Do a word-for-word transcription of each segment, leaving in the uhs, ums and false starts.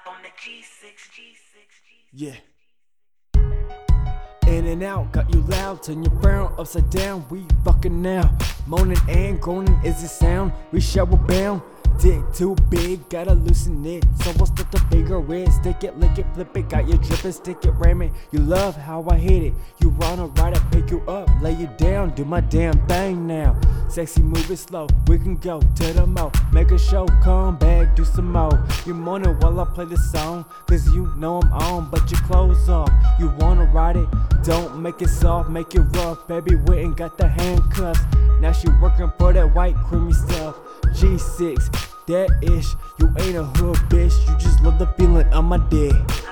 on the G six, G six, G six. Yeah. In and out, got you loud, turn your frown upside down. We fucking now, moaning and groaning is the sound. We shower bound, dick too big, gotta loosen it. So we'll start to figure it, stick it, lick it, flip it. Got you dripping, stick it, ram it. You love how I hit it. You wanna ride it, pick you up, lay you down, do my damn thing now. Sexy, move it slow, we can go to the mo. Make a show, come back, do some more. You moaning while I play this song, cause you know I'm on, but your clothes off. You wanna ride it, don't make it soft, make it rough. Baby went and got the handcuffs, now she working for that white creamy stuff. G six, that ish, you ain't a hood bitch, you just love the feeling of my dick.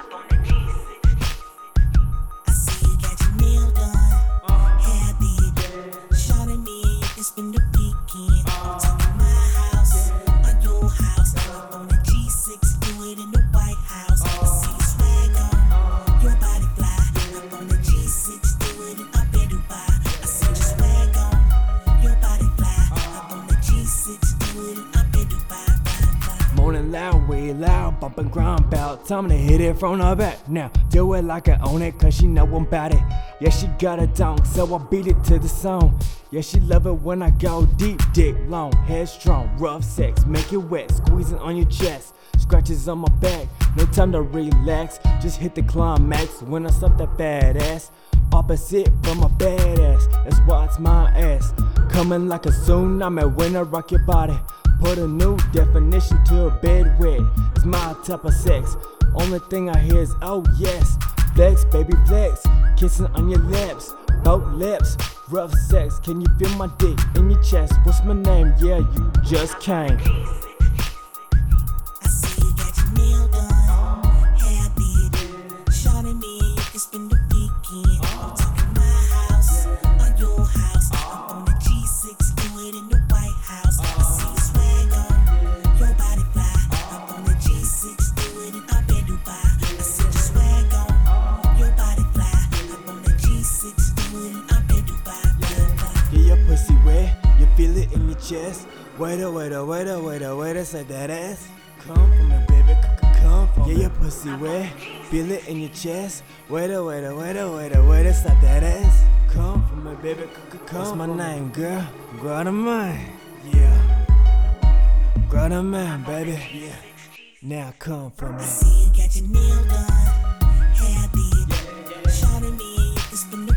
I see you got your nail done, hair did, shawty me, you can spend the weekend. Talk to my house, or your house, up on the G six, do it in the White House. I see you swag on, your body fly, up on the G six, do it in up in Dubai. I see you swag on, your body fly, up on the G six, do it in up in Dubai. Moaning loud, way loud, bumping ground bout. Time to hit it from the back. Now, do it like I own it, cause she know I'm bout it. Yeah, she got a donk, so I beat it to the song. Yeah, she love it when I go deep, dick long, headstrong, rough sex, make it wet, squeezing on your chest, scratches on my back, no time to relax, just hit the climax when I slap that fat ass. Opposite from a badass, that's why it's my ass. Coming like a tsunami when I rock your body. Put a new definition to a bed wet. It's my type of sex. Only thing I hear is oh yes. Flex, baby flex. Kissing on your lips, both lips. Rough sex, can you feel my dick in your chest? What's my name? Yeah, you just came. I see you got your nail done, hair did, shawty me, you can spend the weekend. I'm talking my house, or your house, up on the G six, do it in the White House. I see you swag on, your body fly, up on the G six, do it in up in Dubai. I see you swag on, your body fly, up on the G six, do it in up in Dubai. Yeah, your pussy wet, you feel it in your chest. Wait a, wait a, wait a, wait a, wait a, say that ass. Come for me, baby, come for me. Yeah, your pussy wet, feel it in your chest. Wait a, wait a, wait a, wait a, wait a, say that ass. Come for me, baby, come. What's my name, girl? Girl to mine, yeah. Girl to mine, baby, yeah. Now come for me. I see you got your nail done, hair did, shawty me, you can spend the